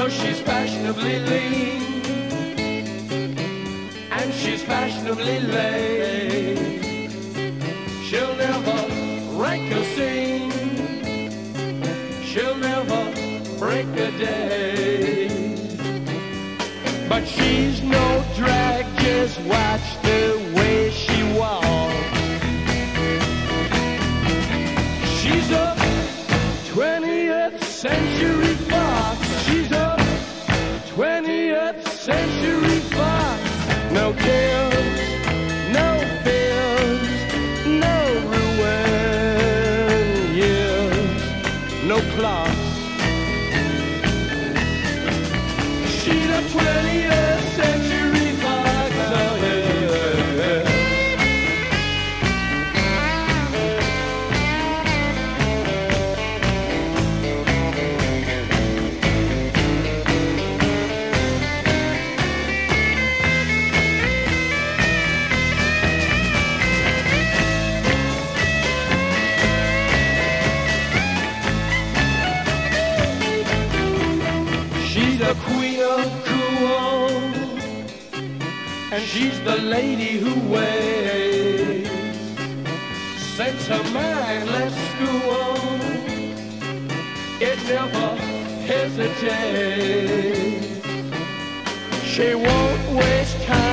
she's fashionably lean, and she's fashionably late. She'll never rank a scene, she'll never break a day. But she's no drag, just watch the way she walks. She's a 20th century fox. She's a 20th century fox. No cares, no fears, no ruin years, no clock. She's a 20th century fox. Oh, yeah. She's the queen of cool, and she's the lady who waits. Sets her mind, let's school. It never hesitates. She won't waste time.